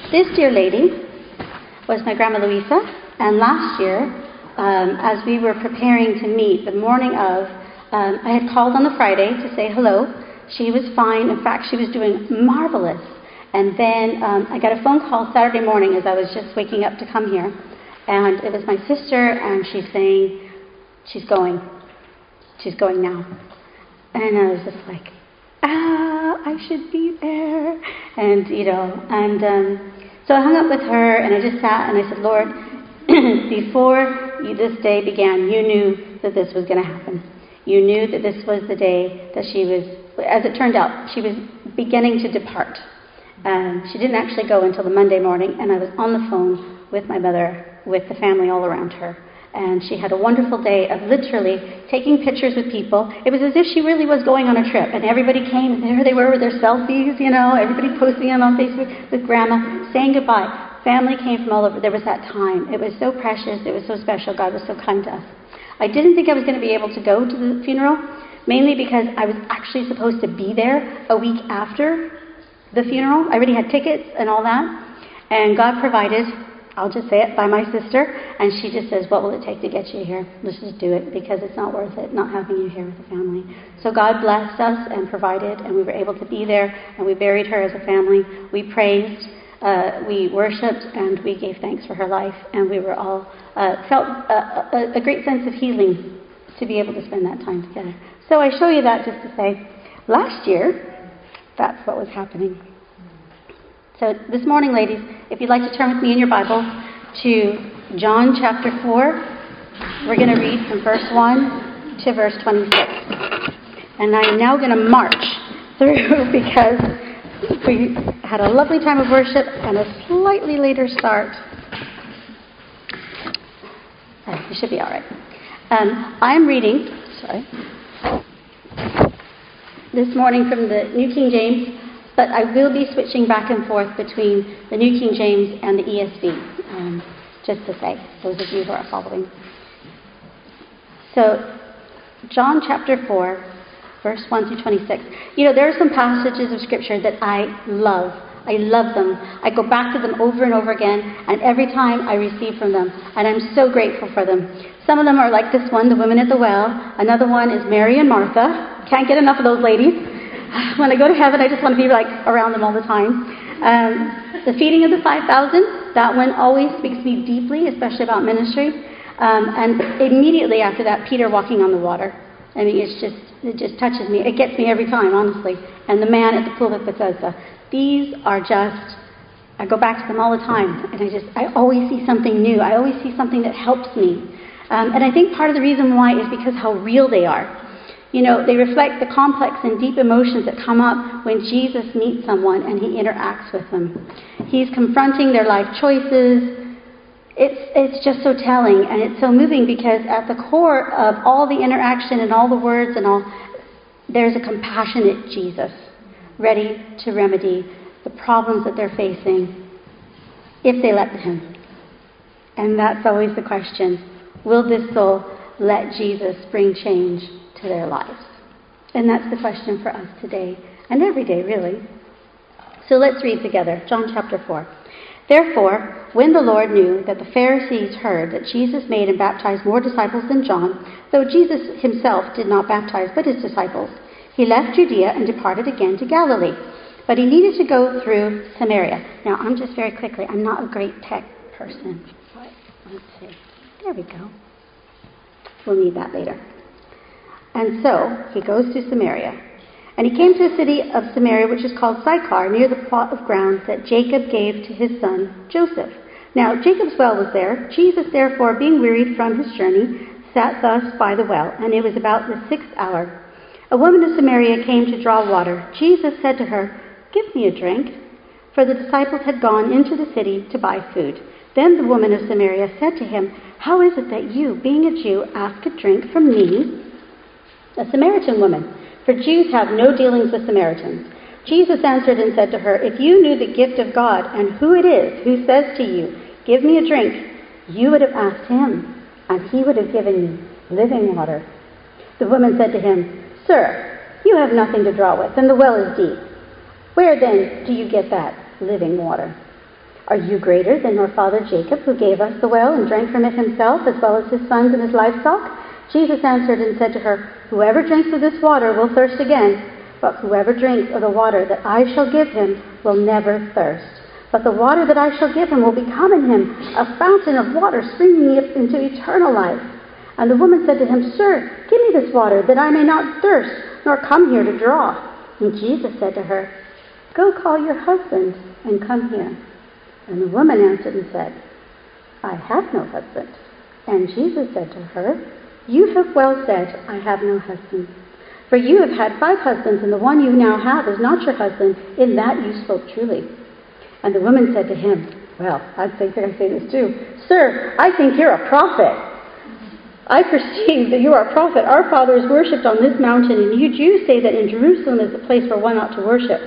This dear lady was my Grandma Louisa, and last year, as we were preparing to meet the morning of, I had called on the Friday to say hello. She was fine. In fact, she was doing marvelous. And then I got a phone call Saturday morning as I was just waking up to come here, and it was my sister, and she's saying, she's going now. And I was just like, I should be there. And, so I hung up with her, and I just sat, and I said, Lord, before this day began, you knew that this was going to happen. You knew that this was the day that she was, as it turned out, she was beginning to depart. She didn't actually go until the Monday morning, and I was on the phone with my mother, with the family all around her. And she had a wonderful day of literally taking pictures with people. It was as if she really was going on a trip. And everybody came, and there they were with their selfies, everybody posting them on Facebook with Grandma, saying goodbye. Family came from all over. There was that time. It was so precious. It was so special. God was so kind to us. I didn't think I was going to be able to go to the funeral, mainly because I was actually supposed to be there a week after the funeral. I already had tickets and all that. And God provided, I'll just say it, by my sister, and she just says, what will it take to get you here? Let's just do it, because it's not worth it not having you here with the family. So God blessed us and provided, and we were able to be there, and we buried her as a family. We praised, we worshipped, and we gave thanks for her life, and we were all felt a great sense of healing to be able to spend that time together. So I show you that just to say, last year, that's what was happening. So this morning, ladies, if you'd like to turn with me in your Bible to John chapter 4, we're going to read from verse 1 to verse 26. And I'm now going to march through because we had a lovely time of worship and a slightly later start. You should be all right. I'm reading, this morning from the New King James, but I will be switching back and forth between the New King James and the ESV, just to say, those of you who are following. So, John chapter 4, verse 1 through 26. There are some passages of Scripture that I love. I love them. I go back to them over and over again, and every time I receive from them, and I'm so grateful for them. Some of them are like this one, the women at the well. Another one is Mary and Martha. Can't get enough of those ladies. When I go to heaven, I just want to be around them all the time. The feeding of the 5,000, that one always speaks to me deeply, especially about ministry. And immediately after that, Peter walking on the water. I mean, it just touches me. It gets me every time, honestly. And the man at the pool of Bethesda. These are just, I go back to them all the time. And I always see something new. I always see something that helps me. And I think part of the reason why is because how real they are. They reflect the complex and deep emotions that come up when Jesus meets someone and he interacts with them. He's confronting their life choices. It's just so telling, and it's so moving because at the core of all the interaction and all the words and all, there's a compassionate Jesus ready to remedy the problems that they're facing if they let him. And that's always the question. Will this soul let Jesus bring change to their lives? And that's the question for us today and every day, really. So let's read together John chapter 4. Therefore, when the Lord knew that the Pharisees heard that Jesus made and baptized more disciples than John, though Jesus himself did not baptize but his disciples, he left Judea and departed again to Galilee. But he needed to go through Samaria. Now, I'm just very quickly, I'm not a great tech person. But let's see. There we go. We'll need that later. And so, he goes to Samaria. And he came to a city of Samaria, which is called Sychar, near the plot of ground that Jacob gave to his son Joseph. Now, Jacob's well was there. Jesus, therefore, being wearied from his journey, sat thus by the well, and it was about the 6th hour. A woman of Samaria came to draw water. Jesus said to her, "Give me a drink," for the disciples had gone into the city to buy food. Then the woman of Samaria said to him, "How is it that you, being a Jew, ask a drink from me, a Samaritan woman? For Jews have no dealings with Samaritans." Jesus answered and said to her, "If you knew the gift of God and who it is who says to you, 'Give me a drink,' you would have asked him, and he would have given you living water." The woman said to him, "Sir, you have nothing to draw with, and the well is deep. Where then do you get that living water?" Are you greater than your father Jacob, who gave us the well and drank from it himself, as well as his sons and his livestock? Jesus answered and said to her, Whoever drinks of this water will thirst again, but whoever drinks of the water that I shall give him will never thirst. But the water that I shall give him will become in him a fountain of water springing up into eternal life. And the woman said to him, Sir, give me this water, that I may not thirst, nor come here to draw. And Jesus said to her, Go call your husband and come here. And the woman answered and said, I have no husband. And Jesus said to her, You have well said, I have no husband. For you have had 5 husbands, and the one you now have is not your husband. In that you spoke truly. And the woman said to him, Well, I think I say this too. Sir, I think you're a prophet. I perceive that you are a prophet. Our fathers worshipped on this mountain, and you Jews say that in Jerusalem is the place where one ought to worship.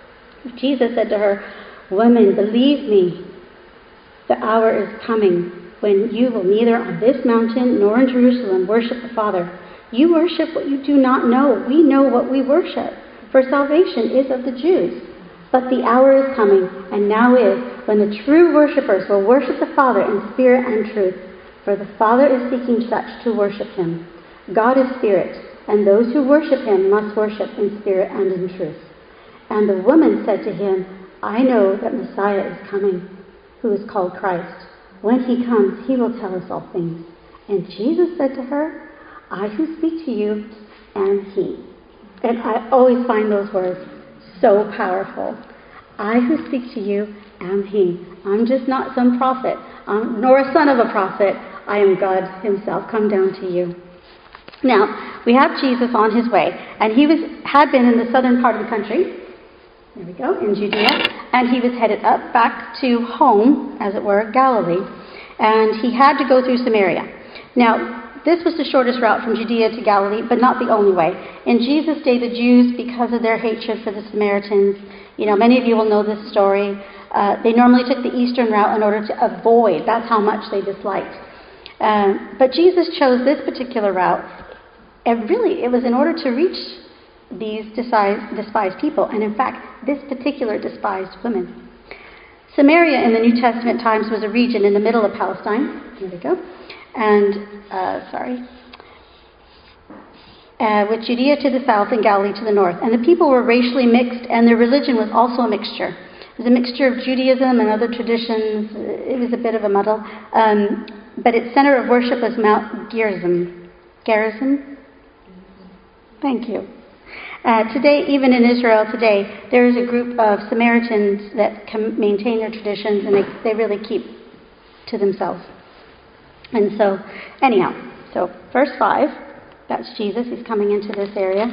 Jesus said to her, Woman, believe me, the hour is coming when you will neither on this mountain nor in Jerusalem worship the Father. You worship what you do not know. We know what we worship, for salvation is of the Jews. But the hour is coming, and now is, when the true worshippers will worship the Father in spirit and truth. For the Father is seeking such to worship him. God is spirit, and those who worship him must worship in spirit and in truth. And the woman said to him, I know that Messiah is coming, who is called Christ. When he comes, he will tell us all things. And Jesus said to her, I who speak to you am he. And I always find those words so powerful. I who speak to you am he. I'm just not some prophet, nor a son of a prophet. I am God himself come down to you. Now, we have Jesus on his way, and he had been in the southern part of the country. There we go, in Judea. And he was headed up back to home, as it were, Galilee. And he had to go through Samaria. Now, this was the shortest route from Judea to Galilee, but not the only way. In Jesus' day, the Jews, because of their hatred for the Samaritans, many of you will know this story, they normally took the eastern route in order to avoid. That's how much they disliked. But Jesus chose this particular route. And really, it was in order to reach these despised people, and in fact, this particular despised women. Samaria in the New Testament times was a region in the middle of Palestine. Here we go. And, with Judea to the south and Galilee to the north. And the people were racially mixed, and their religion was also a mixture. It was a mixture of Judaism and other traditions. It was a bit of a muddle. But its center of worship was Mount Gerizim. Gerizim? Thank you. Today, even in Israel today, there is a group of Samaritans that can maintain their traditions, and they really keep to themselves. And so, anyhow, verse 5, that's Jesus. He's coming into this area.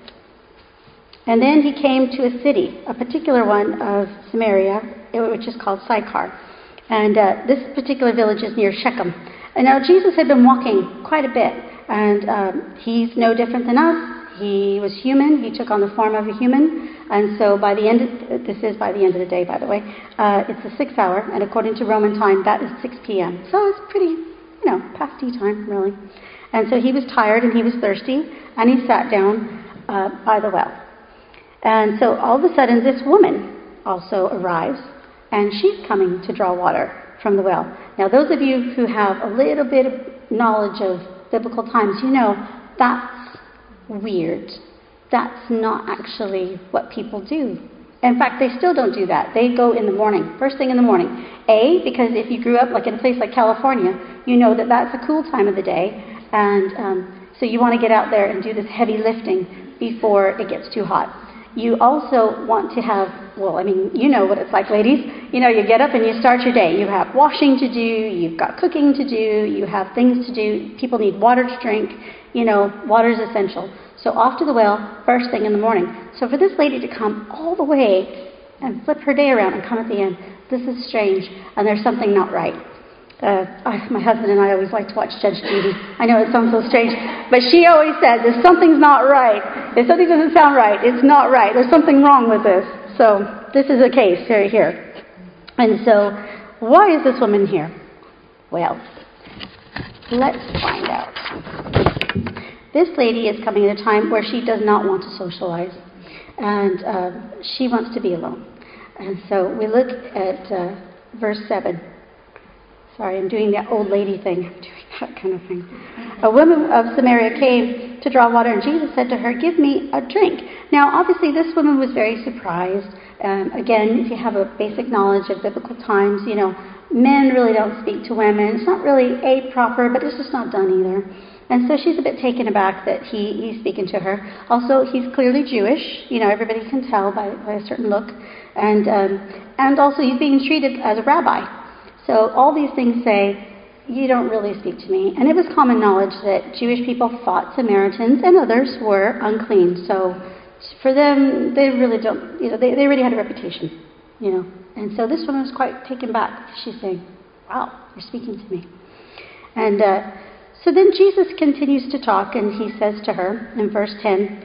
And then he came to a city, a particular one of Samaria, which is called Sychar. And this particular village is near Shechem. And now Jesus had been walking quite a bit, and he's no different than us. He was human. He took on the form of a human. And so by the end of the day, by the way, it's the 6th hour, and according to Roman time, that is 6 p.m. So it's pretty, past tea time, really. And so he was tired and he was thirsty, and he sat down by the well. And so all of a sudden, this woman also arrives, and she's coming to draw water from the well. Now, those of you who have a little bit of knowledge of biblical times, that's weird. That's not actually what people do. In fact, they still don't do that. They go in the morning, first thing in the morning. Because if you grew up in a place like California, you know that that's a cool time of the day. And so you want to get out there and do this heavy lifting before it gets too hot. You also want to have, you know what it's like, ladies. You get up and you start your day. You have washing to do, you've got cooking to do, you have things to do. People need water to drink. Water is essential. So off to the well, first thing in the morning. So for this lady to come all the way and flip her day around and come at the end, this is strange, and there's something not right. My husband and I always like to watch Judge Judy. I know it sounds so strange, but she always says, if something's not right, if something doesn't sound right, it's not right. There's something wrong with this. So this is a case right here. And so why is this woman here? Well, let's find out. This lady is coming at a time where she does not want to socialize, and she wants to be alone. And so we look at verse 7. Sorry, I'm doing that old lady thing. I'm doing that kind of thing. A woman of Samaria came to draw water, and Jesus said to her, "Give me a drink." Now, obviously, this woman was very surprised. Again, if you have a basic knowledge of biblical times, men really don't speak to women. It's not really proper, but it's just not done either. And so she's a bit taken aback that he's speaking to her. Also, he's clearly Jewish. Everybody can tell by a certain look. And also, he's being treated as a rabbi. So all these things say, you don't really speak to me. And it was common knowledge that Jewish people thought Samaritans and others were unclean. So for them, they really don't, they already had a reputation, And so this woman was quite taken back. She's saying, wow, you're speaking to me. And so then Jesus continues to talk, and he says to her in verse 10,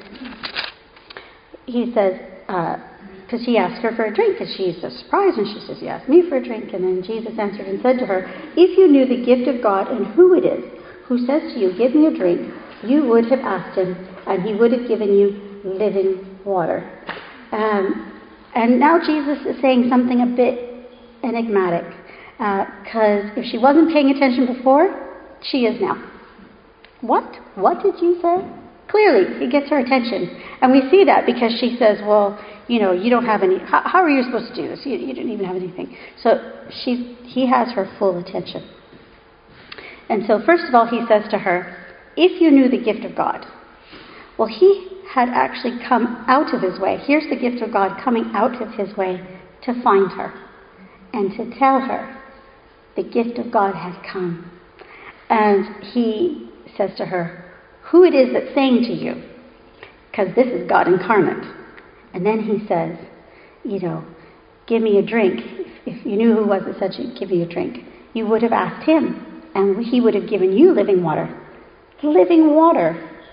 he says, because he asked her for a drink, and she's so surprised, and she says, "You asked me for a drink." And then Jesus answered and said to her, "If you knew the gift of God and who it is who says to you, 'Give me a drink,' you would have asked him, and he would have given you living water." And now Jesus is saying something a bit enigmatic, because if she wasn't paying attention before, she is now. What? What did you say? Clearly, he gets her attention. And we see that because she says, "Well, you don't have any, how are you supposed to do this? You didn't even have anything." So he has her full attention. And so first of all, he says to her, "If you knew the gift of God." Well, he had actually come out of his way. Here's the gift of God coming out of his way to find her and to tell her the gift of God had come. And he says to her, who it is that's saying to you, because this is God incarnate. And then he says, "Give me a drink." If you knew who it was that said to give you a drink, you would have asked him, and he would have given you living water. Living water.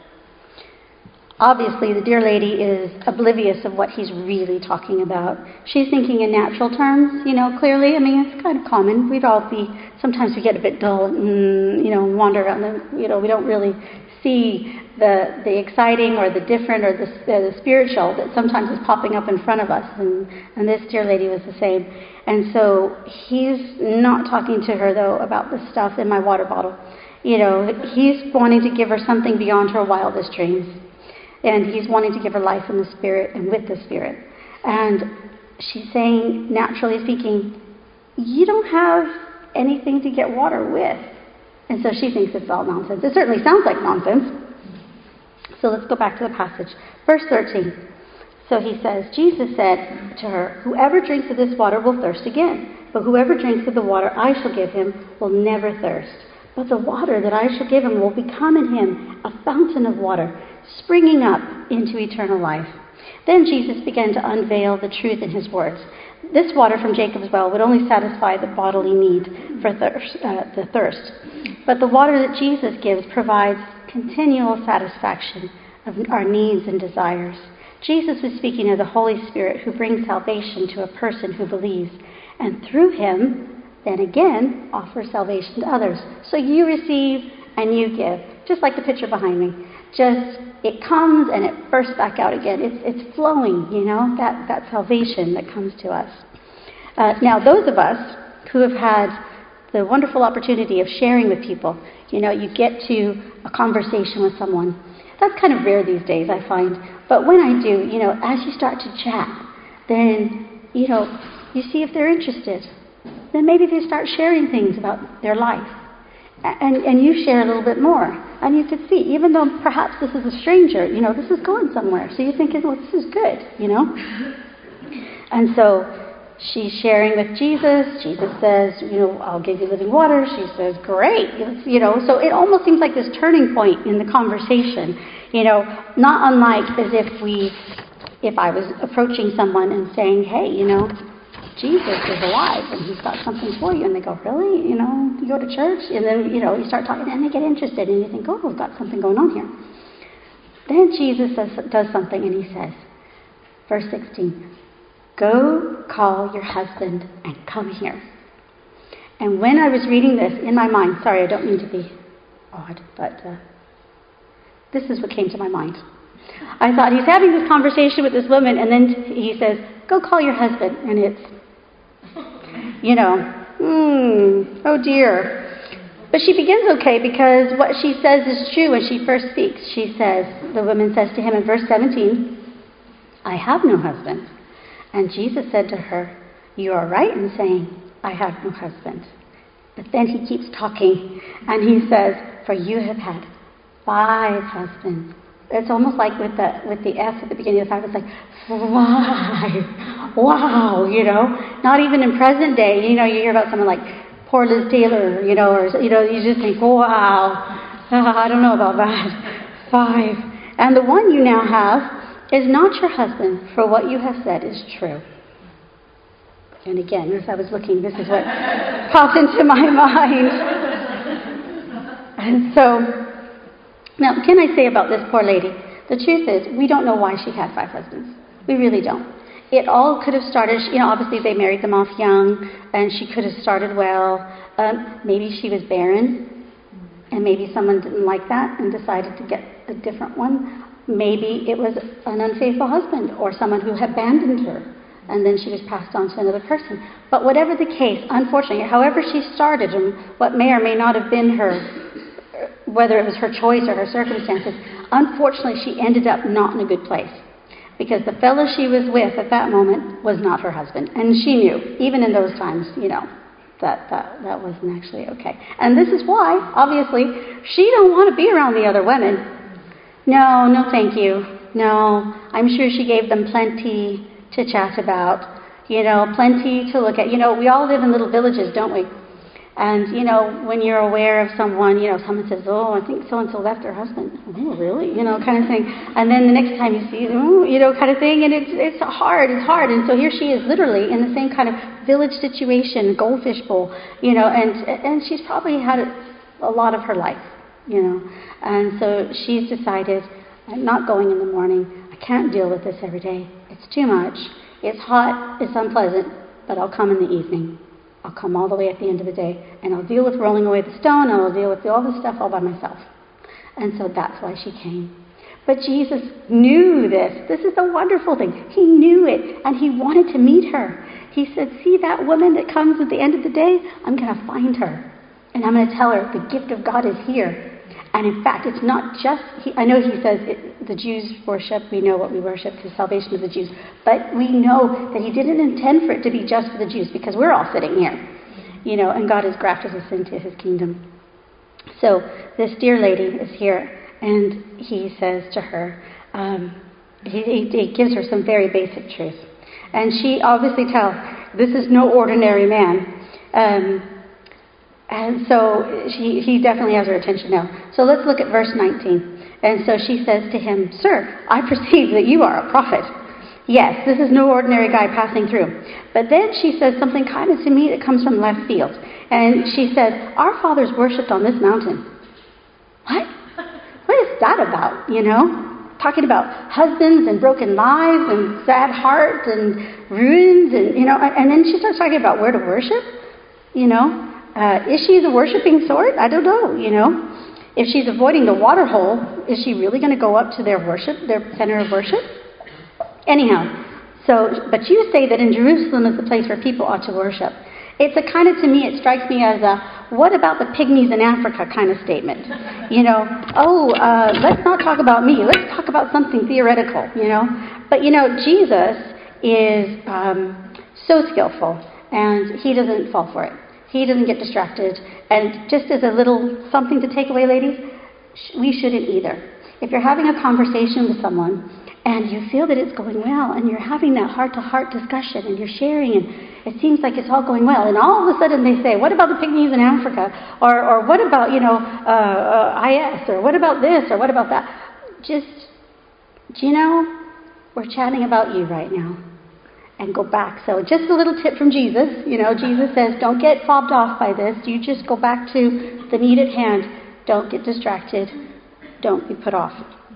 Obviously, the dear lady is oblivious of what he's really talking about. She's thinking in natural terms, clearly. I mean, it's kind of common. Sometimes we get a bit dull, wander around, we don't really see the exciting or the different or the spiritual that sometimes is popping up in front of us. And this dear lady was the same. And so he's not talking to her, though, about the stuff in my water bottle. He's wanting to give her something beyond her wildest dreams. And he's wanting to give her life in the Spirit and with the Spirit. And she's saying, naturally speaking, you don't have anything to get water with. And so she thinks it's all nonsense. It certainly sounds like nonsense. So let's go back to the passage. Verse 13. So he says, Jesus said to her, "Whoever drinks of this water will thirst again. But whoever drinks of the water I shall give him will never thirst. But the water that I shall give him will become in him a fountain of water, springing up into eternal life." Then Jesus began to unveil the truth in his words. This water from Jacob's well would only satisfy the bodily need for the thirst. But the water that Jesus gives provides continual satisfaction of our needs and desires. Jesus was speaking of the Holy Spirit who brings salvation to a person who believes, and through him, then again, offers salvation to others. So you receive and you give, just like the picture behind me. Just, it comes and it bursts back out again. It's flowing, that salvation that comes to us. Now, those of us who have had the wonderful opportunity of sharing with people, you get to a conversation with someone. That's kind of rare these days, I find. But when I do, as you start to chat, then, you see if they're interested. Then maybe they start sharing things about their life. And you share a little bit more. And you could see, even though perhaps this is a stranger, this is going somewhere. So you're thinking, well, this is good, And so she's sharing with Jesus. Jesus says, "I'll give you living water." She says, "Great." So it almost seems like this turning point in the conversation. Not unlike as if I was approaching someone and saying, "Hey, Jesus is alive and he's got something for you." And they go, "Really? You go to church?" And then, you start talking and they get interested and you think, "Oh, we've got something going on here." Then Jesus does something and he says, verse 16, "Go call your husband and come here." And when I was reading this in my mind, sorry, I don't mean to be odd, but this is what came to my mind. I thought he's having this conversation with this woman and then he says, "Go call your husband." And Oh dear. But she begins okay because what she says is true when she first speaks. The woman says to him in verse 17, I have no husband. And Jesus said to her, you are right in saying, I have no husband. But then he keeps talking and he says, for you have had 5 husbands. It's almost like with the S at the beginning of the 5, it's like 5. Wow, Not even in present day, you hear about someone like poor Liz Taylor, or you just think, wow, I don't know about that. 5. And the one you now have is not your husband, for what you have said is true. And again, as I was looking, this is what popped into my mind. And so, now, can I say about this poor lady? The truth is, we don't know why she had 5 husbands. We really don't. It all could have started, obviously they married them off young, and she could have started well. Maybe she was barren, and maybe someone didn't like that and decided to get a different one. Maybe it was an unfaithful husband or someone who abandoned her, and then she was passed on to another person. But whatever the case, unfortunately, however she started and what may or may not have been her, whether it was her choice or her circumstances, unfortunately she ended up not in a good place. Because the fellow she was with at that moment was not her husband. And she knew, even in those times, that wasn't actually okay. And this is why, obviously, she don't want to be around the other women. No, thank you. No, I'm sure she gave them plenty to chat about, plenty to look at. We all live in little villages, don't we? And, when you're aware of someone, someone says, oh, I think so-and-so left her husband. Oh, really? Kind of thing. And then the next time you see them, kind of thing. And it's hard. And so here she is literally in the same kind of village situation, goldfish bowl, and she's probably had it a lot of her life, And so she's decided, I'm not going in the morning. I can't deal with this every day. It's too much. It's hot. It's unpleasant. But I'll come in the evening. I'll come all the way at the end of the day, and I'll deal with rolling away the stone, and I'll deal with all this stuff all by myself. And so that's why she came. But Jesus knew this. This is the wonderful thing. He knew it, and he wanted to meet her. He said, see that woman that comes at the end of the day? I'm going to find her, and I'm going to tell her the gift of God is here. And in fact, it's not just, I know he says the Jews worship, we know what we worship, the salvation of the Jews. But we know that he didn't intend for it to be just for the Jews, because we're all sitting here, and God has grafted us into his kingdom. So this dear lady is here, and he says to her, he gives her some very basic truth. And she obviously tells, this is no ordinary man. And so he definitely has her attention now. So let's look at verse 19. And so she says to him, sir, I perceive that you are a prophet. Yes, this is no ordinary guy passing through. But then she says something kind of to me that comes from left field. And she says, our fathers worshipped on this mountain. What? What is that about, Talking about husbands and broken lives and sad hearts and ruins and then she starts talking about where to worship, Is she the worshiping sort? I don't know, If she's avoiding the water hole, is she really going to go up to their center of worship? Anyhow, but you say that in Jerusalem is the place where people ought to worship. It's a kind of, to me, it strikes me as a, what about the pygmies in Africa kind of statement? Let's not talk about me. Let's talk about something theoretical, But, Jesus is so skillful, and he doesn't fall for it. He doesn't get distracted. And just as a little something to take away, ladies, we shouldn't either. If you're having a conversation with someone and you feel that it's going well and you're having that heart-to-heart discussion and you're sharing and it seems like it's all going well, and all of a sudden they say, what about the pygmies in Africa? Or what about, IS? Or what about this? Or what about that? We're chatting about you right now. And go back. So just a little tip from Jesus. Jesus says, don't get fobbed off by this. You just go back to the need at hand. Don't get distracted. Don't be put off.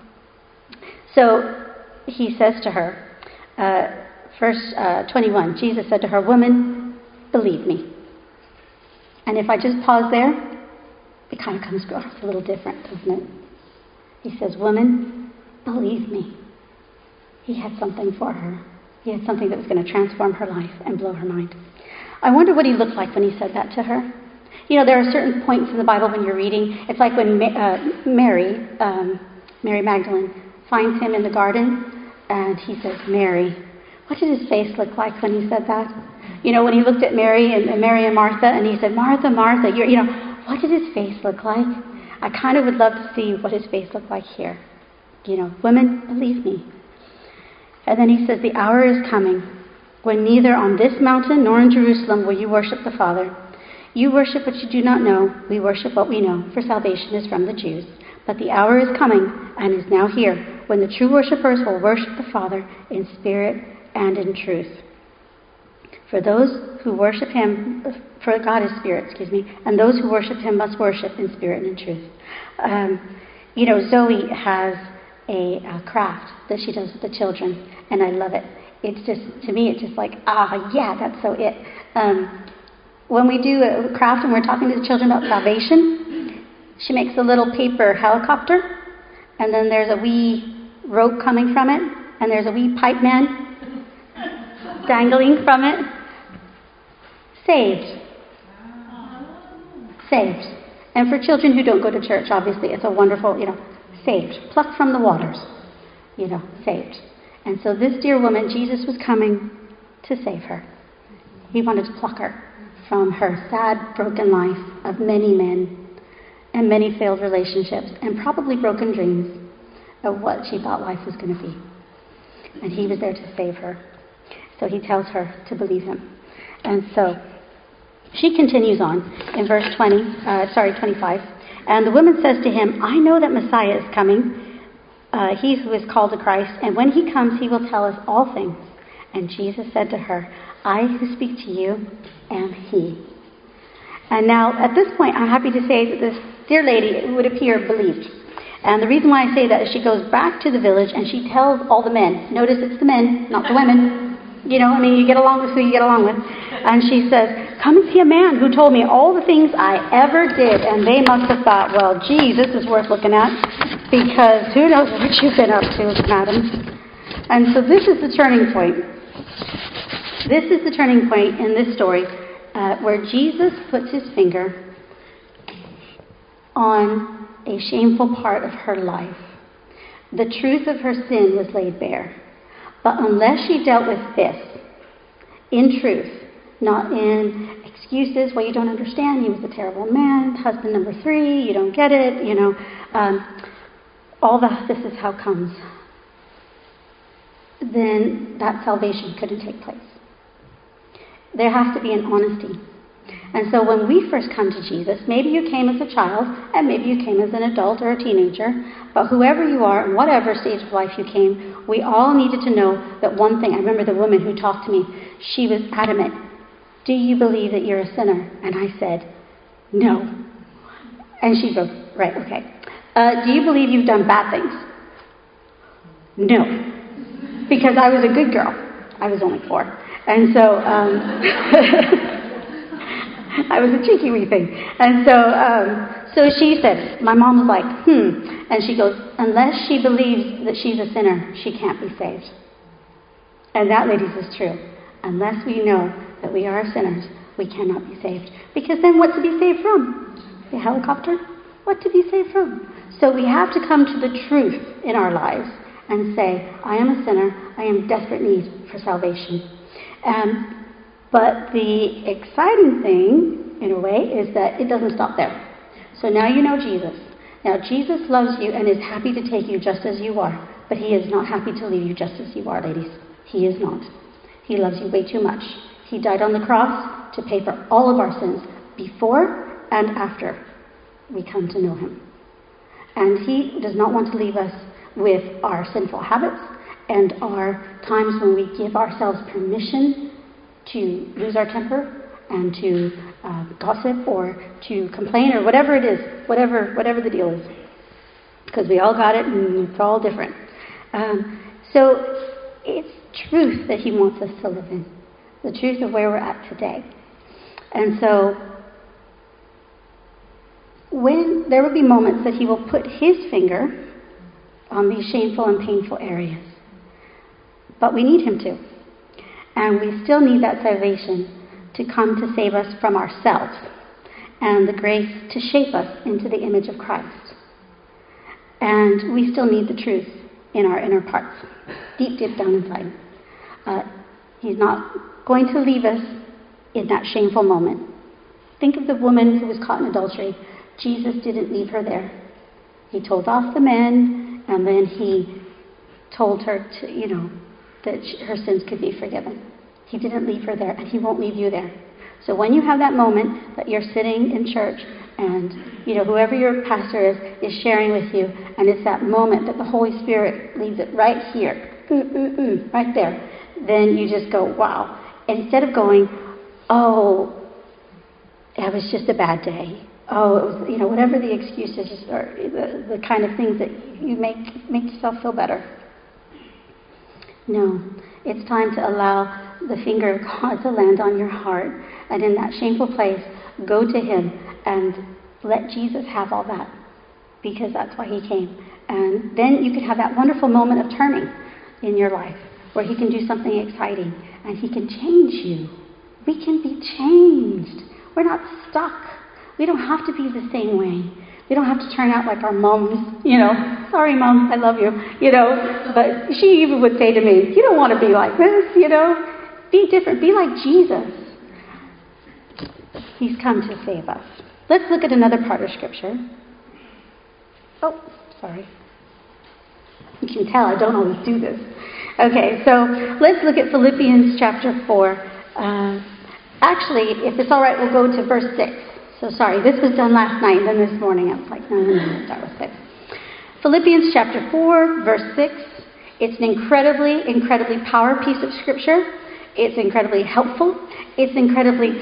So he says to her, verse 21, Jesus said to her, woman, believe me. And if I just pause there, it kind of comes across a little different, doesn't it? He says, woman, believe me. He had something for her. He had something that was going to transform her life and blow her mind. I wonder what he looked like when he said that to her. You know, there are certain points in the Bible when you're reading. It's like when Mary Magdalene, finds him in the garden, and he says, Mary. What did his face look like when he said that? You know, when he looked at Mary and Martha, and he said, Martha, Martha, what did his face look like? I kind of would love to see what his face looked like here. You know, women, believe me. And then he says, the hour is coming when neither on this mountain nor in Jerusalem will you worship the Father. You worship what you do not know. We worship what we know, for salvation is from the Jews. But the hour is coming, and is now here, when the true worshippers will worship the Father in spirit and in truth. For those who worship him, for God is spirit, and those who worship him must worship in spirit and in truth. Zoe has a craft that she does with the children, and I love it. It's just, to me, it's just like, yeah, that's so it. When we do a craft and we're talking to the children about salvation, she makes a little paper helicopter, and then there's a wee rope coming from it, and there's a wee pipe man dangling from it. Saved. Saved. And for children who don't go to church, obviously, it's a wonderful, saved. Plucked from the waters. Saved. And so this dear woman, Jesus was coming to save her. He wanted to pluck her from her sad, broken life of many men and many failed relationships and probably broken dreams of what she thought life was going to be. And he was there to save her. So he tells her to believe him. And so she continues on in verse 25. And the woman says to him, I know that Messiah is coming, he who is called the Christ, and when he comes, he will tell us all things. And Jesus said to her, I who speak to you am he. And now, at this point, I'm happy to say that this dear lady, it would appear, believed. And the reason why I say that is she goes back to the village and she tells all the men. Notice it's the men, not the women. You get along with who you get along with. And she says, come and see a man who told me all the things I ever did. And they must have thought, well, gee, this is worth looking at, because who knows what you've been up to, madam. And so this is the turning point. This is the turning point in this story where Jesus puts his finger on a shameful part of her life. The truth of her sin was laid bare. But unless she dealt with this in truth, not in excuses, well, you don't understand, he was a terrible man, husband number 3, you don't get it, all that, this is how comes, then that salvation couldn't take place. There has to be an honesty. And so when we first come to Jesus, maybe you came as a child, and maybe you came as an adult or a teenager, but whoever you are, in whatever stage of life you came, we all needed to know that one thing. I remember the woman who talked to me, she was adamant. Do you believe that you're a sinner? And I said, no. And she goes, right, okay. Do you believe you've done bad things? No. Because I was a good girl. I was only 4. And so, I was a cheeky wee thing. And so she said, my mom was like, And she goes, unless she believes that she's a sinner, she can't be saved. And that, ladies, is true. Unless we know that we are sinners, we cannot be saved. Because then what to be saved from? The helicopter? What to be saved from? So we have to come to the truth in our lives and say, I am a sinner. I am in desperate need for salvation. But the exciting thing, in a way, is that it doesn't stop there. So now you know Jesus. Now Jesus loves you and is happy to take you just as you are. But he is not happy to leave you just as you are, ladies. He is not. He loves you way too much. He died on the cross to pay for all of our sins, before and after we come to know him. And he does not want to leave us with our sinful habits and our times when we give ourselves permission to lose our temper and to gossip or to complain or whatever it is, whatever the deal is. Because we all got it and it's all different. So it's truth that he wants us to live in. The truth of where we're at today. And so when there will be moments that he will put his finger on these shameful and painful areas. But we need him to. And we still need that salvation to come to save us from ourselves, and the grace to shape us into the image of Christ. And we still need the truth in our inner parts, deep, deep down inside. He's not going to leave us in that shameful moment. Think of the woman who was caught in adultery. Jesus didn't leave her there. He told off the men, and then he told her to, that her sins could be forgiven. He didn't leave her there, and he won't leave you there. So when you have that moment that you're sitting in church and, whoever your pastor is sharing with you, and it's that moment that the Holy Spirit leaves it right here, right there, then you just go, wow. Instead of going, oh, it was just a bad day. Oh, it was, whatever the excuses or the kind of things that you make yourself feel better. No, it's time to allow the finger of God to land on your heart, and in that shameful place, go to Him and let Jesus have all that, because that's why He came. And then you can have that wonderful moment of turning in your life, where He can do something exciting, and He can change you. We can be changed. We're not stuck. We don't have to be the same way. We don't have to turn out like our moms, Sorry, Mom, I love you, But she even would say to me, you don't want to be like this, Be different. Be like Jesus. He's come to save us. Let's look at another part of Scripture. Oh, sorry. You can tell I don't always do this. Okay, so let's look at Philippians chapter 4. Actually, if it's all right, we'll go to verse 6. So sorry, this was done last night, and then this morning I was like, no, start with 6. Philippians chapter 4, verse 6. It's an incredibly, incredibly powerful piece of Scripture. It's incredibly helpful. It's incredibly,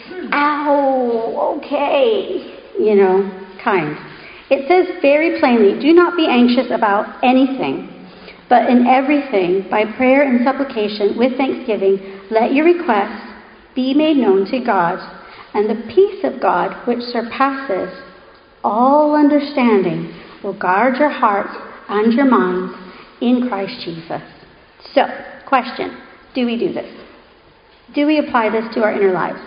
kind. It says very plainly, do not be anxious about anything, but in everything, by prayer and supplication, with thanksgiving, let your requests be made known to God, and the peace of God, which surpasses all understanding, will guard your hearts and your minds in Christ Jesus. So, question, do we do this? Do we apply this to our inner lives?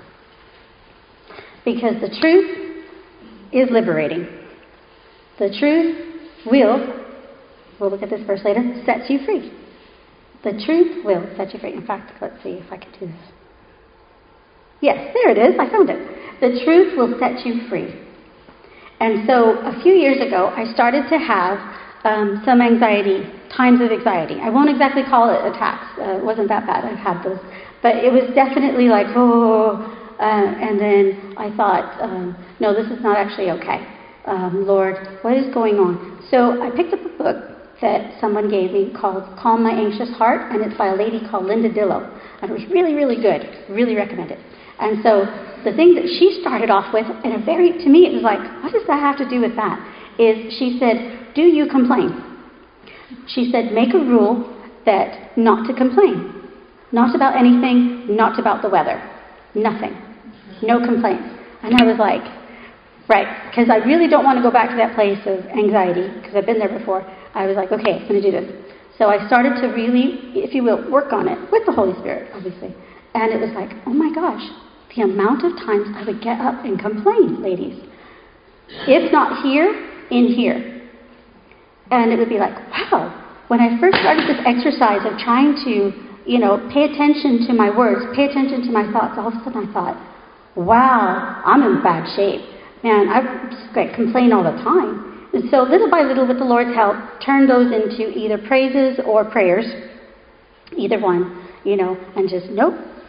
Because the truth is liberating. The truth we'll look at this verse later, sets you free. The truth will set you free. In fact, let's see if I can do this. Yes, there it is. I found it. The truth will set you free. And so a few years ago, I started to have some anxiety, times of anxiety. I won't exactly call it attacks. It wasn't that bad. I've had those. But it was definitely like, and then I thought, no, this is not actually okay. Lord, what is going on? So I picked up a book that someone gave me called Calm My Anxious Heart, and it's by a lady called Linda Dillow. And it was really, really good. Really recommend it. And so the thing that she started off with, to me it was like, what does that have to do with that? Is she said, do you complain? She said, make a rule that not to complain. Not about anything, not about the weather. Nothing. No complaints. And I was like, right, because I really don't want to go back to that place of anxiety, because I've been there before. I was like, okay, I'm going to do this. So I started to really, if you will, work on it with the Holy Spirit, obviously. And it was like, oh my gosh, the amount of times I would get up and complain, ladies. If not here, in here. And it would be like, wow. When I first started this exercise of trying to, pay attention to my words, pay attention to my thoughts, all of a sudden I thought, wow, I'm in bad shape. Man, I just complain all the time. And so little by little, with the Lord's help, turn those into either praises or prayers. Either one, and just nope.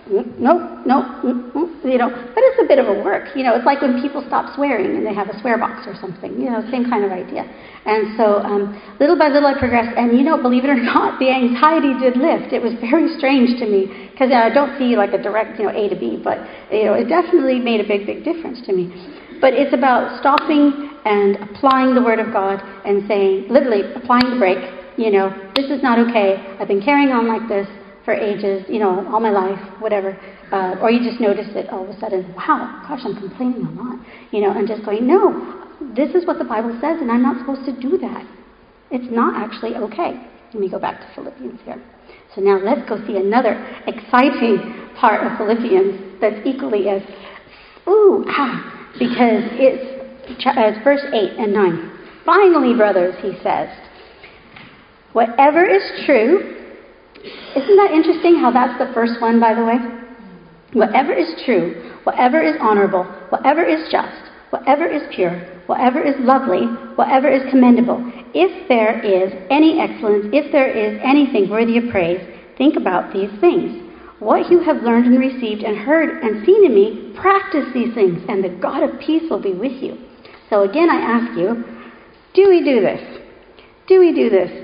But it's a bit of a work. It's like when people stop swearing and they have a swear box or something, same kind of idea. And so little by little I progressed, and believe it or not, the anxiety did lift. It was very strange to me, because I don't see like a direct, A to B, but, it definitely made a big, big difference to me. But it's about stopping and applying the Word of God and saying, literally applying the brake, this is not okay. I've been carrying on like this for ages, all my life, whatever. Or you just notice it all of a sudden, wow, gosh, I'm complaining a lot, and just going, no, this is what the Bible says, and I'm not supposed to do that. It's not actually okay. Let me go back to Philippians here. So now let's go see another exciting part of Philippians. that's equally as, because it's verse 8 and 9. Finally, brothers, he says, whatever is true, isn't that interesting how that's the first one, by the way? Whatever is true, whatever is honorable, whatever is just, whatever is pure, whatever is lovely, whatever is commendable, if there is any excellence, if there is anything worthy of praise, think about these things. What you have learned and received and heard and seen in me, practice these things, and the God of peace will be with you. So again, I ask you, do we do this? Do we do this?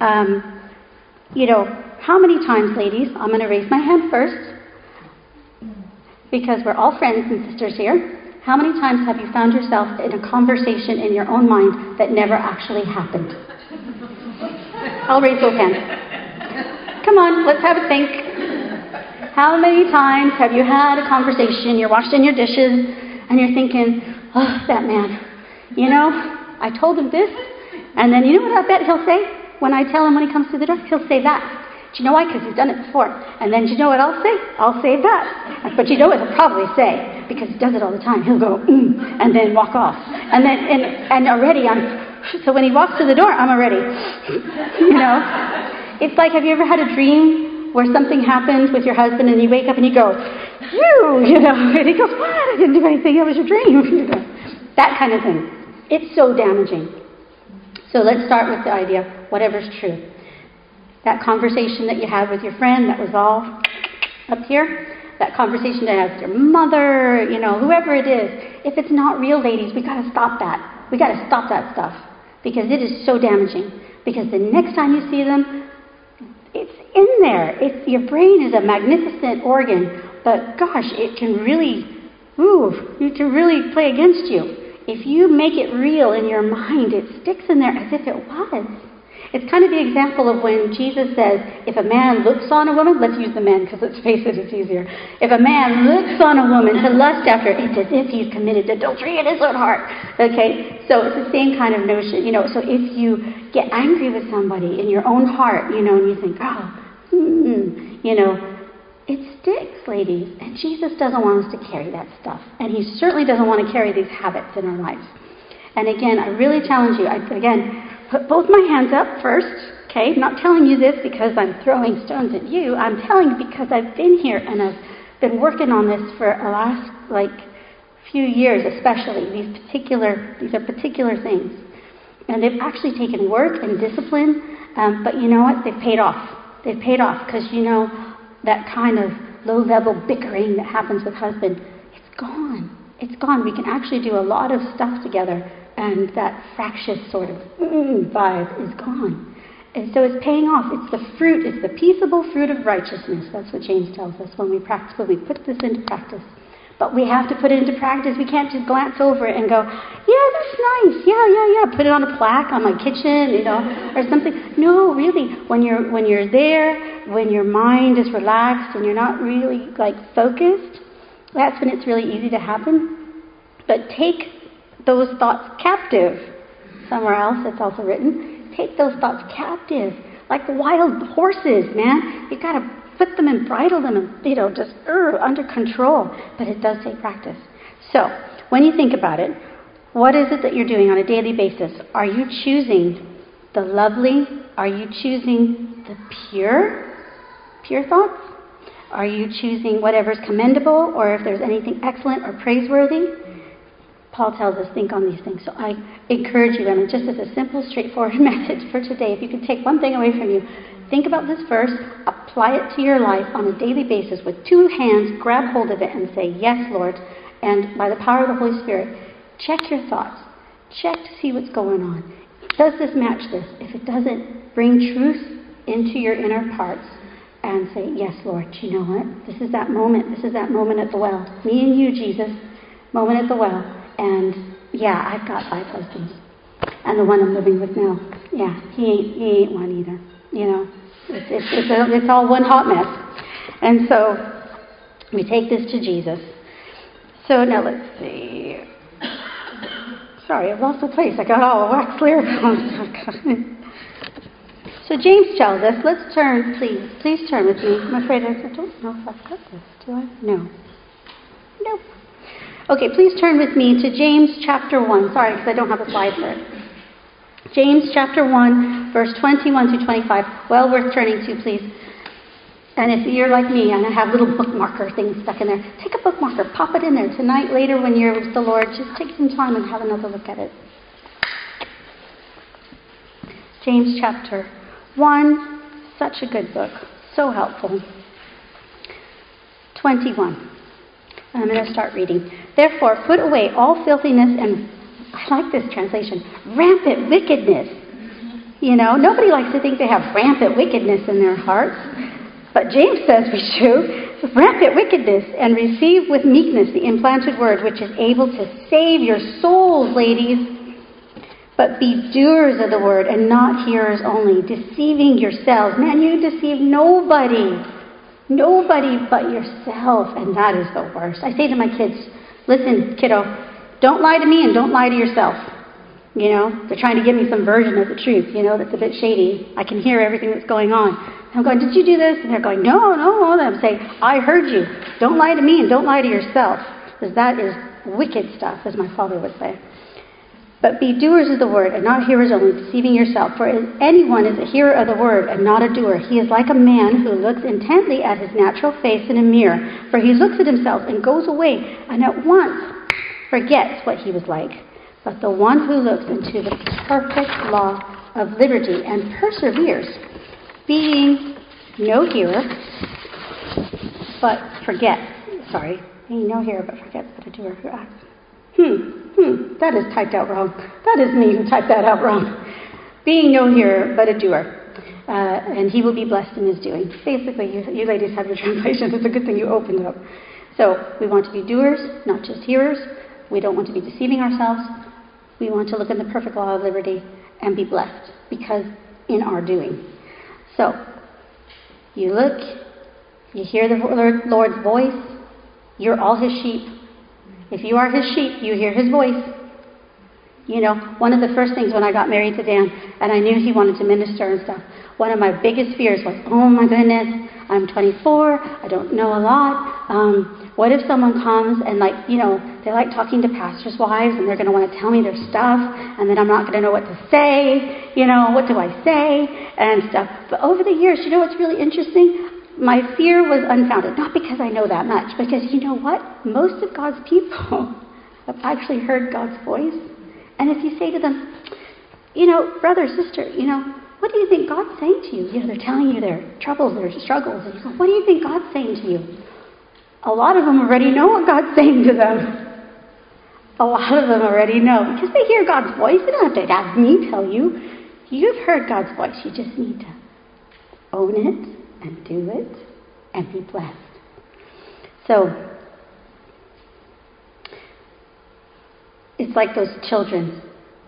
How many times, ladies, I'm going to raise my hand first, because we're all friends and sisters here. How many times have you found yourself in a conversation in your own mind that never actually happened? I'll raise both hands. Come on, let's have a think. How many times have you had a conversation, you're washing your dishes, and you're thinking, oh, that man, I told him this, and then you know what I bet he'll say? When I tell him when he comes through the door, he'll say that. Do you know why? Because he's done it before. And then do you know what I'll say? I'll say that. But you know what he'll probably say? Because he does it all the time. He'll go, and then walk off. And then, and already so when he walks to the door, I'm already, It's like, have you ever had a dream where something happens with your husband and you wake up and you go, and he goes, what? I didn't do anything. It was your dream. That kind of thing. It's so damaging. So let's start with the idea, whatever's true. That conversation that you had with your friend that was all up here, that conversation that you had with your mother, whoever it is. If it's not real, ladies, we got to stop that. We got to stop that stuff because it is so damaging. Because the next time you see them, it's in there. Your brain is a magnificent organ, but gosh, it can really play against you. If you make it real in your mind, it sticks in there as if it was. It's kind of the example of when Jesus says, if a man looks on a woman, let's use the men because let's face it, it's easier. If a man looks on a woman to lust after, it's as if he's committed adultery in his own heart. Okay, so it's the same kind of notion. So if you get angry with somebody in your own heart, and you think, it sticks, ladies. And Jesus doesn't want us to carry that stuff. And he certainly doesn't want to carry these habits in our lives. And again, I really challenge you, put both my hands up first, okay? I'm not telling you this because I'm throwing stones at you. I'm telling you because I've been here and I've been working on this for the last, few years especially. These are particular things. And they've actually taken work and discipline, but you know what? They've paid off. They've paid off because, that kind of low-level bickering that happens with husband, it's gone. It's gone. We can actually do a lot of stuff together. And that fractious sort of vibe is gone. And so it's paying off. It's the fruit. It's the peaceable fruit of righteousness. That's what James tells us when we put this into practice. But we have to put it into practice. We can't just glance over it and go, yeah, that's nice. Yeah. Put it on a plaque on my kitchen, or something. No, really. When you're there, when your mind is relaxed and you're not really focused, that's when it's really easy to happen. But take those thoughts captive. Somewhere else it's also written, take those thoughts captive. Like wild horses, man. You've got to put them and bridle them and, just under control. But it does take practice. So, when you think about it, what is it that you're doing on a daily basis? Are you choosing the lovely? Are you choosing the pure thoughts? Are you choosing whatever's commendable, or if there's anything excellent or praiseworthy? Paul tells us, think on these things. So I encourage you, just as a simple, straightforward message for today, if you could take one thing away from you, think about this verse, apply it to your life on a daily basis with two hands, grab hold of it and say, yes, Lord. And by the power of the Holy Spirit, check your thoughts. Check to see what's going on. Does this match this? If it doesn't, bring truth into your inner parts and say, yes, Lord, you know what? This is that moment. This is that moment at the well. Me and you, Jesus, moment at the well. And yeah, I've got 5 husbands. And the one I'm living with now, yeah, he ain't one either. It's all one hot mess. And so we take this to Jesus. So now let's see. Sorry, I've lost the place. I got all wax lyrical. So James tells us, let's turn, please turn with me. I'm afraid I don't know if I've got this, do I? No. Nope. Okay, please turn with me to James chapter 1. Sorry, because I don't have a slide for it. James chapter 1, verse 21 to 25. Well worth turning to, please. And if you're like me and I have little bookmarker things stuck in there, take a bookmarker, pop it in there. Tonight, later, when you're with the Lord, just take some time and have another look at it. James chapter 1, such a good book, so helpful. 21. I'm going to start reading. Therefore, put away all filthiness and, I like this translation, rampant wickedness. You know, nobody likes to think they have rampant wickedness in their hearts. But James says we should. Rampant wickedness, and receive with meekness the implanted word, which is able to save your souls, ladies. But be doers of the word and not hearers only, deceiving yourselves. Man, you deceive nobody. Nobody but yourself. And that is the worst. I say to my kids, listen, kiddo, don't lie to me and don't lie to yourself. You know, they're trying to give me some version of the truth, you know, that's a bit shady. I can hear everything that's going on. I'm going, did you do this? And they're going, no. And I'm saying, I heard you. Don't lie to me and don't lie to yourself. Because that is wicked stuff, as my father would say. But be doers of the word and not hearers only, deceiving yourself. For if anyone is a hearer of the word and not a doer, he is like a man who looks intently at his natural face in a mirror. For he looks at himself and goes away and at once forgets what he was like. But the one who looks into the perfect law of liberty and perseveres, being no hearer, but being no hearer, but forgets, but a doer who acts. That is typed out wrong. That is me who typed that out wrong. Being no hearer, but a doer. And he will be blessed in his doing. Basically, you ladies have your translations. It's a good thing you opened up. So we want to be doers, not just hearers. We don't want to be deceiving ourselves. We want to look in the perfect law of liberty and be blessed, because in our doing. So, you look, you hear the Lord's voice, you're all his sheep. If you are his sheep, you hear his voice. You know, one of the first things when I got married to Dan, and I knew he wanted to minister and stuff, one of my biggest fears was, oh my goodness, I'm 24, I don't know a lot. What if someone comes and they like talking to pastors' wives and they're going to want to tell me their stuff, and then I'm not going to know what to say, what do I say, and stuff. But over the years, you know what's really interesting? My fear was unfounded, not because I know that much, because you know what? Most of God's people have actually heard God's voice. And if you say to them, brother, sister, what do you think God's saying to you? They're telling you their troubles, their struggles, and you go, what do you think God's saying to you? A lot of them already know what God's saying to them. A lot of them already know, because they hear God's voice. They don't have to have me tell you. You've heard God's voice. You just need to own it and do it and be blessed. So, it's like those children,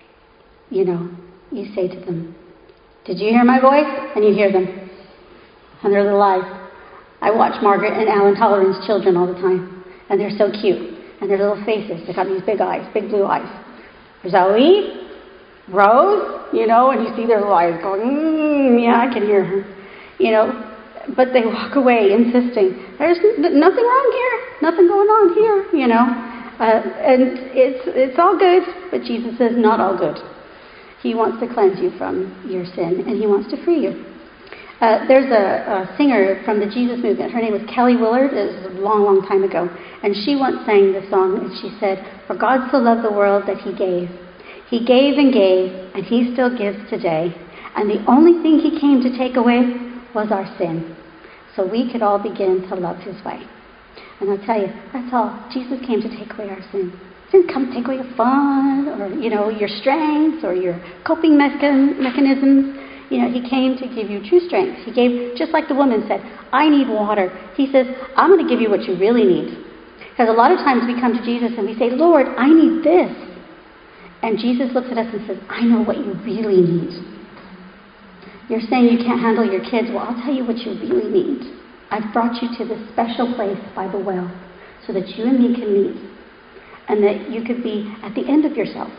you say to them, did you hear my voice? And you hear them. And they're little eyes. I watch Margaret and Alan Holleran's children all the time. And they're so cute. And their little faces, they've got these big eyes, big blue eyes. Zoe, Rose, and you see their little eyes going, yeah, I can hear her. But they walk away insisting, there's nothing wrong here, nothing going on here, and it's all good, but Jesus says not all good. He wants to cleanse you from your sin, and he wants to free you. There's a singer from the Jesus movement. Her name was Kelly Willard. It was a long, long time ago. And she once sang this song, and she said, for God so loved the world that he gave. He gave, and he still gives today. And the only thing he came to take away was our sin. So we could all begin to love his way. And I'll tell you, that's all. Jesus came to take away our sin. He didn't come to take away your fun or, your strengths or your coping mechanisms. He came to give you true strength. He gave, just like the woman said, I need water. He says, I'm going to give you what you really need. Because a lot of times we come to Jesus and we say, Lord, I need this. And Jesus looks at us and says, I know what you really need. You're saying you can't handle your kids. Well, I'll tell you what you really need. I've brought you to this special place by the well so that you and me can meet and that you could be at the end of yourself.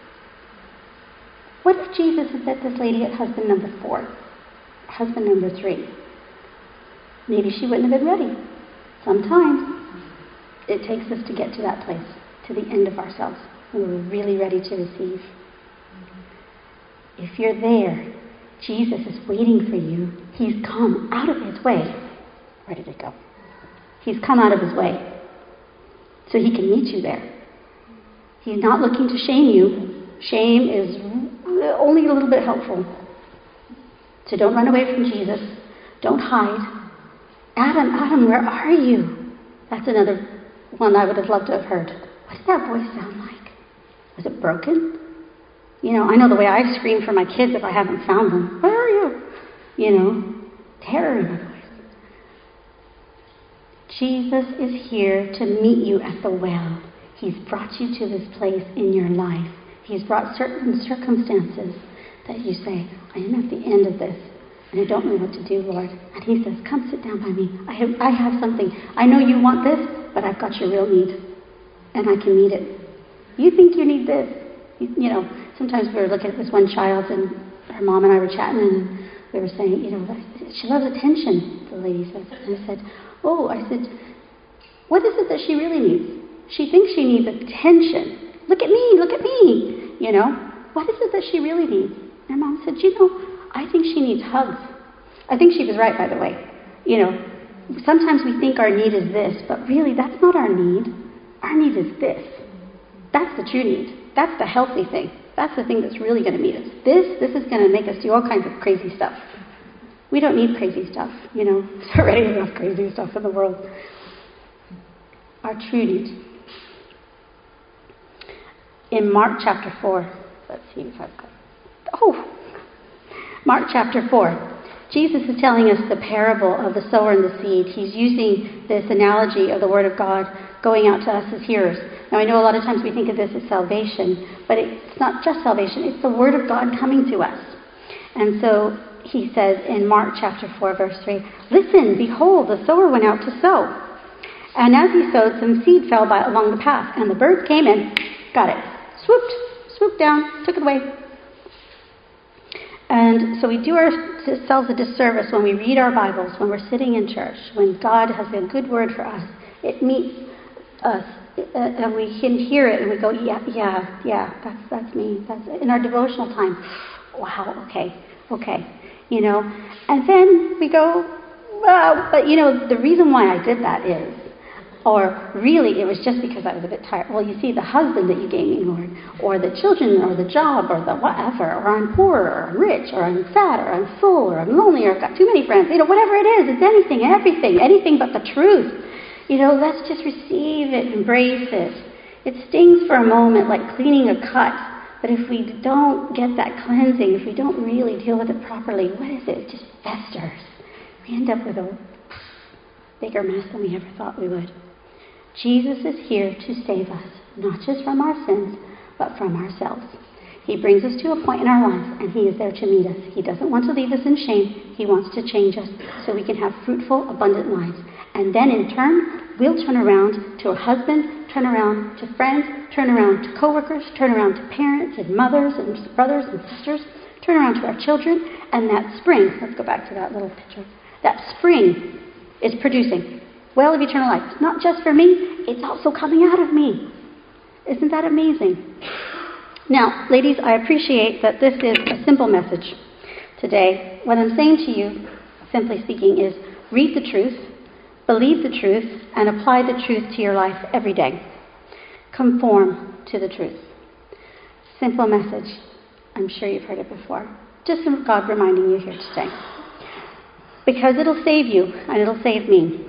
What if Jesus had met this lady at husband number 4, husband number 3? Maybe she wouldn't have been ready. Sometimes. it takes us to get to that place, to the end of ourselves, when we're really ready to receive. If you're there, Jesus is waiting for you. He's come out of his way. Where did it go? He's come out of his way so he can meet you there. He's not looking to shame you. Shame is only a little bit helpful. So don't run away from Jesus. Don't hide. Adam, where are you? That's another one I would have loved to have heard. What did that voice sound like? Was it broken? I know the way I scream for my kids if I haven't found them. Where are you? Terror in my voice. Jesus is here to meet you at the well. He's brought you to this place in your life. He's brought certain circumstances that you say, I am at the end of this, and I don't know what to do, Lord. And he says, come sit down by me. I have something. I know you want this, but I've got your real need, and I can meet it. You think you need this. Sometimes we were looking at this one child, and her mom and I were chatting, and we were saying, she loves attention, the lady says. And I said, what is it that she really needs? She thinks she needs attention. Look at me. What is it that she really needs? And Mom said, I think she needs hugs. I think she was right, by the way. Sometimes we think our need is this, but really that's not our need. Our need is this. That's the true need. That's the healthy thing. That's the thing that's really going to meet us. This is going to make us do all kinds of crazy stuff. We don't need crazy stuff, There's already enough crazy stuff in the world. Our true need. In Mark chapter 4, let's see if I've got... Mark chapter 4. Jesus is telling us the parable of the sower and the seed. He's using this analogy of the Word of God going out to us as hearers. Now, I know a lot of times we think of this as salvation, but it's not just salvation. It's the Word of God coming to us. And so he says in Mark chapter 4, verse 3, listen, behold, the sower went out to sow. And as he sowed, some seed fell along the path, and the birds came and got it. Swooped down, took it away. And so we do ourselves a disservice when we read our Bibles, when we're sitting in church, when God has a good word for us. It meets us, and we can hear it, and we go, yeah, that's me. That's in our devotional time. Wow, okay. And then we go, well, but the reason why I did that is, or really it was just because I was a bit tired. Well, you see, the husband that you gave me, Lord, or the children, or the job, or the whatever, or I'm poor, or I'm rich, or I'm fat, or I'm full, or I'm lonely, or I've got too many friends, whatever it is, it's anything but the truth. Let's just receive it, embrace it. It stings for a moment like cleaning a cut, but if we don't get that cleansing, if we don't really deal with it properly, what is it? It just festers. We end up with a bigger mess than we ever thought we would. Jesus is here to save us, not just from our sins, but from ourselves. He brings us to a point in our lives, and he is there to meet us. He doesn't want to leave us in shame. He wants to change us so we can have fruitful, abundant lives. And then in turn, we'll turn around to a husband, turn around to friends, turn around to coworkers, turn around to parents and mothers and brothers and sisters, turn around to our children, and that spring, let's go back to that little picture, that spring is producing well of eternal life. It's not just for me, it's also coming out of me. Isn't that amazing? Now, ladies, I appreciate that this is a simple message today. What I'm saying to you, simply speaking, is read the truth, believe the truth, and apply the truth to your life every day. Conform to the truth. Simple message. I'm sure you've heard it before. Just God reminding you here today. Because it'll save you, and it'll save me.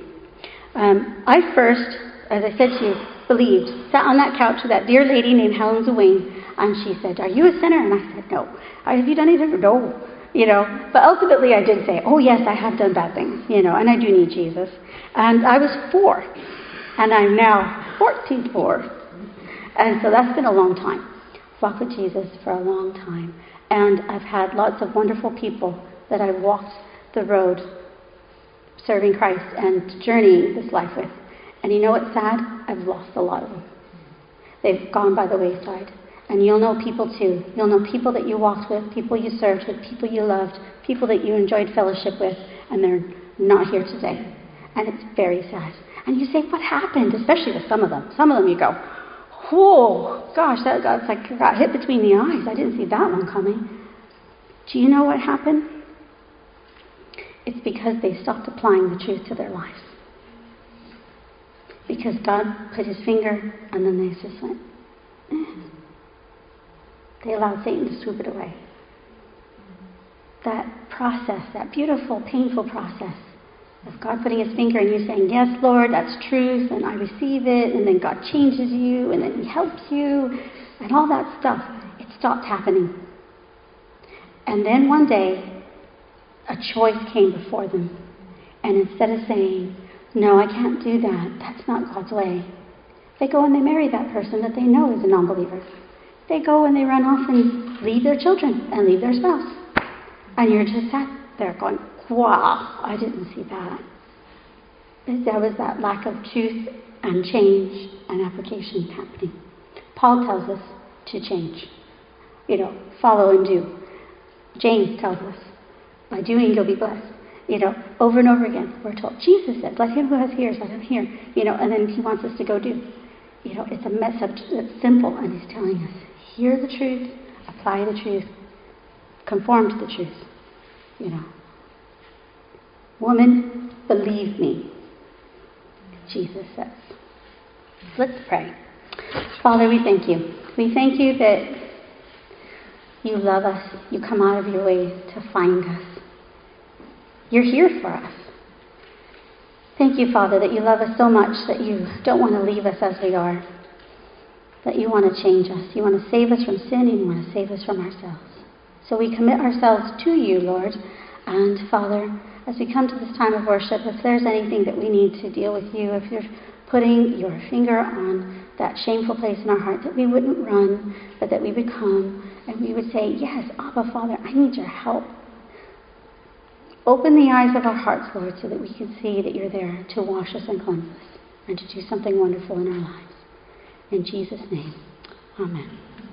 I first, as I said to you, believed, sat on that couch with that dear lady named Helen Zawayne, and she said, are you a sinner? And I said, no. Have you done anything? No. But ultimately I did say, oh yes, I have done bad things, and I do need Jesus. And I was 4, and I'm now 14. And so that's been a long time. Walked with Jesus for a long time. And I've had lots of wonderful people that I've walked the road serving Christ and journeying this life with. And you know what's sad? I've lost a lot of them. They've gone by the wayside. And you'll know people too. You'll know people that you walked with, people you served with, people you loved, people that you enjoyed fellowship with, and they're not here today. And it's very sad. And you say, what happened? Especially with some of them. Some of them you go, whoa, gosh, that's like I got hit between the eyes. I didn't see that one coming. Do you know what happened? It's because they stopped applying the truth to their lives. Because God put his finger and then they just went, They allowed Satan to swoop it away. That process, that beautiful, painful process of God putting his finger and you saying, yes, Lord, that's truth, and I receive it, and then God changes you, and then he helps you, and all that stuff, it stopped happening. And then one day, a choice came before them. And instead of saying, no, I can't do that, that's not God's way, they go and they marry that person that they know is a non-believer. They go and they run off and leave their children and leave their spouse. And you're just sat there going, wow, I didn't see that. There was that lack of truth and change and application happening. Paul tells us to change. Follow and do. James tells us, by doing you'll be blessed. Over and over again, we're told. Jesus said, let him who has ears, let him hear. And then he wants us to go do. It's a message that's simple, and he's telling us, hear the truth, apply the truth, conform to the truth. Woman, believe me, Jesus says. Let's pray. Father, we thank you. We thank you that you love us. You come out of your way to find us. You're here for us. Thank you, Father, that you love us so much that you don't want to leave us as we are. That you want to change us. You want to save us from sin and you want to save us from ourselves. So we commit ourselves to you, Lord. And Father, as we come to this time of worship, if there's anything that we need to deal with you, if you're putting your finger on that shameful place in our heart, that we wouldn't run, but that we would come and we would say, yes, Abba, Father, I need your help. Open the eyes of our hearts, Lord, so that we can see that you're there to wash us and cleanse us and to do something wonderful in our lives. In Jesus' name, amen.